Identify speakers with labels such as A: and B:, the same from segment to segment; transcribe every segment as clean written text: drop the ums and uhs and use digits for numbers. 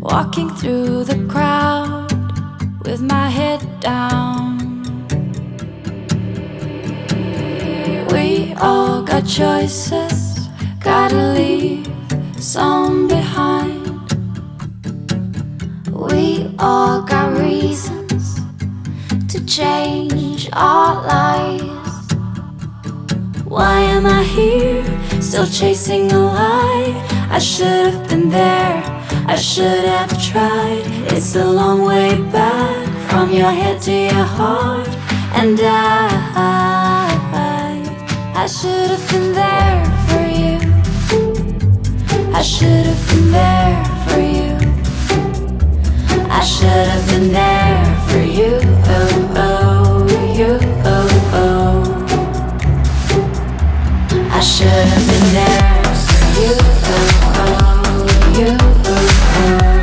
A: walking through the crowd with my head down. We all got choices, gotta leave some behind. We all got reasons to change our lives. Why am I here, still chasing a lie? I should have been there, I should have tried. It's a long way back from your head to your heart. And I should have been there for you. I should have been there for you. I should have been there for you. Oh, oh, you, oh, oh. I should have been there for you. Oh, oh, you, oh, oh.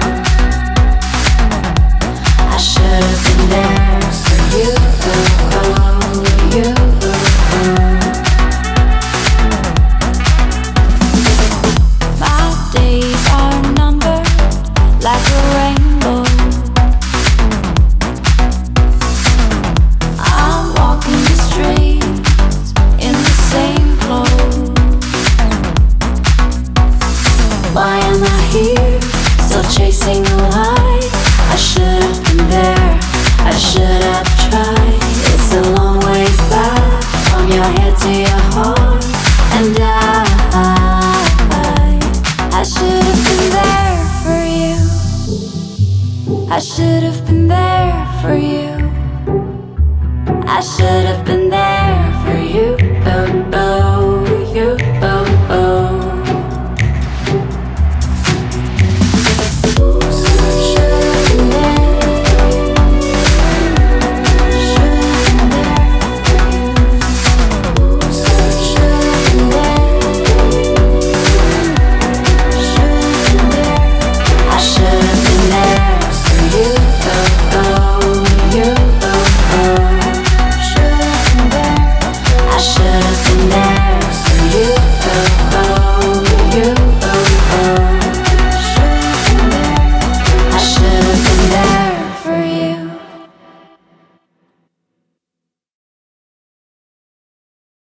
A: I should have been there for you. Oh, oh, you, oh, oh. My days are numbered like a rainbow. I'm walking the streets in the same clothes. Why am I here, still chasing a lie? I should have been there, I should have tried. It's a long way back from your head to your heart. And I should have been there for you. I should have been there for you. I should have been there for you. Oh, oh.